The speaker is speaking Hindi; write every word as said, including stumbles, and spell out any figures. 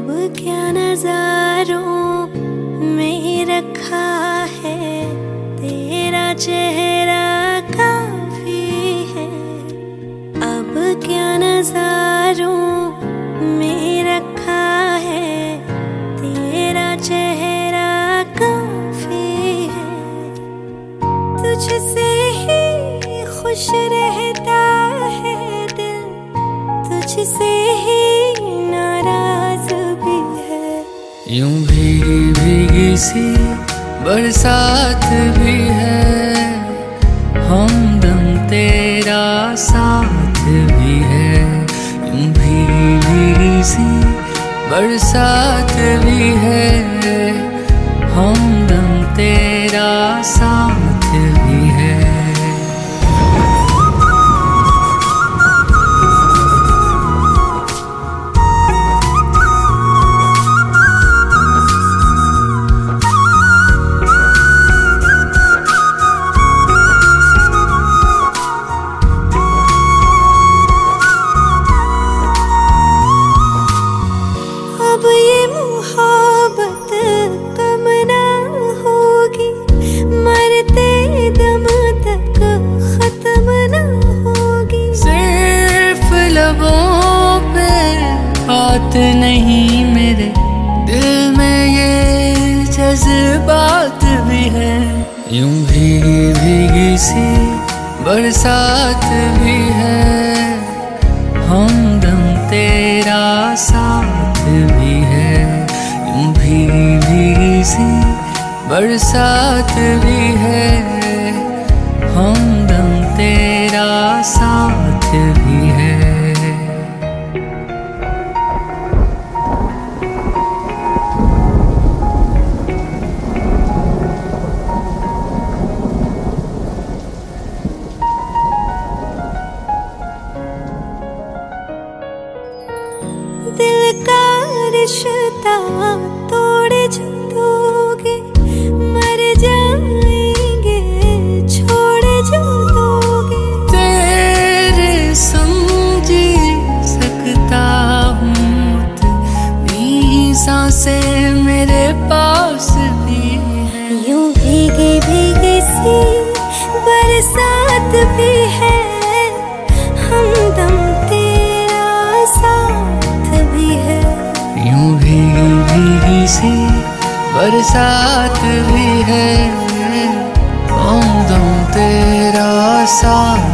क्या नजारों में रखा है तेरा चेहरा काफी है। अब क्या नजारों में रखा है तेरा चेहरा काफी है। तुझसे ही खुश रहता है दिल, तुझसे ही नाराज भी है। यूं भीगी भीगी सी बरसात भी है, हमदम तेरा साथ भी है। यूं भीगी भीगी सी बरसात भी है, हमदम तेरा साथ भी है। अब ये मोहब्बत कम ना होगी, मरते दम तक खत्म ना होगी। सिर्फ लबों पे बात नहीं, मेरे दिल में ये जज्बात भी है। यूं भीगी भीगी सी बरसात भी है, हमदम तेरा साथ भी है। यूं भीगी भीगी सी बरसात भी है, हमदम तेरा साथ भी है। दिल का रिश्ता तोड़ दोगे, मर जाएंगे छोड़ जो दोगे। तेरे समझी सकता हूँ, तेरी सांसें मेरे पास भी है। यूं भीगी भीगी सी बरसात भी है, हमदम तेरा साथ भी है। यूं भीगी भीगी सी बरसात भी है, हमदम तेरा साथ